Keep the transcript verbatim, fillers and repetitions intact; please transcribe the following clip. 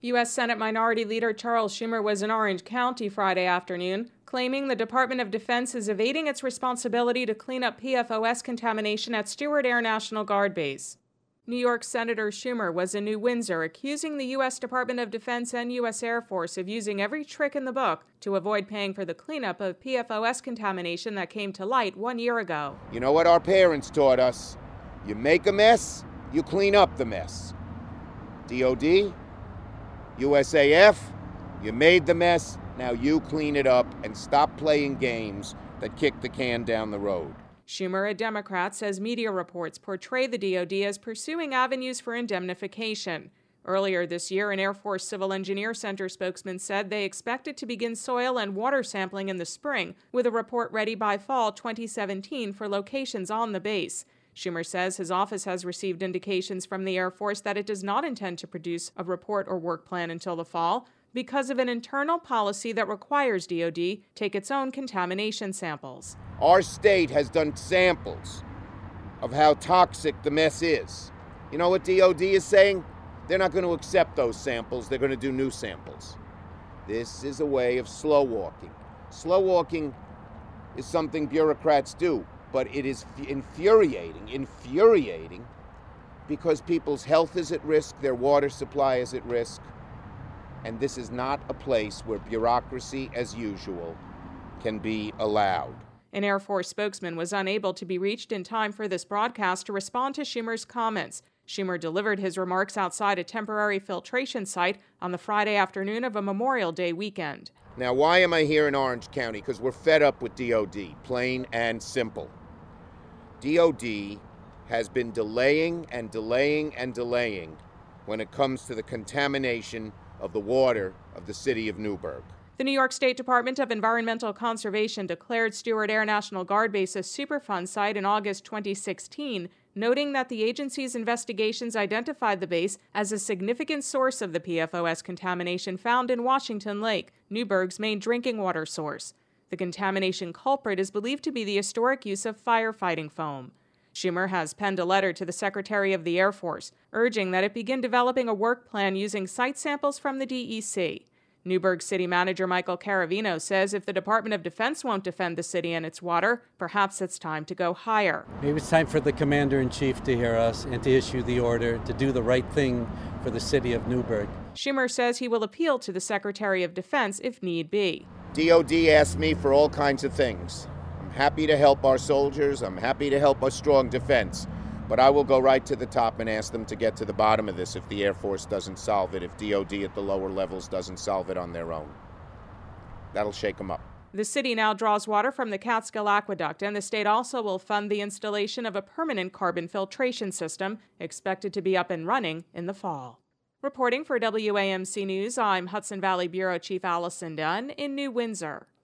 U S Senate Minority Leader Charles Schumer was in Orange County Friday afternoon, claiming the Department of Defense is evading its responsibility to clean up P F O S contamination at Stewart Air National Guard Base. New York Senator Schumer was in New Windsor, accusing the U S Department of Defense and U S Air Force of using every trick in the book to avoid paying for the cleanup of P F O S contamination that came to light one year ago. You know what our parents taught us? You make a mess, you clean up the mess. D O D, U S A F, you made the mess, now you clean it up and stop playing games that kick the can down the road. Schumer, a Democrat, says media reports portray the D O D as pursuing avenues for indemnification. Earlier this year, an Air Force Civil Engineer Center spokesman said they expected to begin soil and water sampling in the spring, with a report ready by fall twenty seventeen for locations on the base. Schumer says his office has received indications from the Air Force that it does not intend to produce a report or work plan until the fall because of an internal policy that requires D O D take its own contamination samples. Our state has done samples of how toxic the mess is. You know what D O D is saying? They're not going to accept those samples. They're going to do new samples. This is a way of slow walking. Slow walking is something bureaucrats do, but it is infuriating, infuriating, because people's health is at risk, their water supply is at risk, and this is not a place where bureaucracy, as usual, can be allowed. An Air Force spokesman was unable to be reached in time for this broadcast to respond to Schumer's comments. Schumer delivered his remarks outside a temporary filtration site on the Friday afternoon of a Memorial Day weekend. Now, why am I here in Orange County? Because we're fed up with D O D, plain and simple. D O D has been delaying and delaying and delaying when it comes to the contamination of the water of the city of Newburgh. The New York State Department of Environmental Conservation declared Stewart Air National Guard Base a Superfund site in August twenty sixteen, noting that the agency's investigations identified the base as a significant source of the P F O S contamination found in Washington Lake, Newburgh's main drinking water source. The contamination culprit is believed to be the historic use of firefighting foam. Schumer has penned a letter to the Secretary of the Air Force, urging that it begin developing a work plan using site samples from the D E C. Newburgh City Manager Michael Caravino says if the Department of Defense won't defend the city and its water, perhaps it's time to go higher. Maybe it's time for the Commander-in-Chief to hear us and to issue the order to do the right thing for the city of Newburgh. Schumer says he will appeal to the Secretary of Defense if need be. D O D asked me for all kinds of things. I'm happy to help our soldiers. I'm happy to help a strong defense. But I will go right to the top and ask them to get to the bottom of this if the Air Force doesn't solve it, if D O D at the lower levels doesn't solve it on their own. That'll shake them up. The city now draws water from the Catskill Aqueduct, and the state also will fund the installation of a permanent carbon filtration system, expected to be up and running in the fall. Reporting for W A M C News, I'm Hudson Valley Bureau Chief Allison Dunn in New Windsor.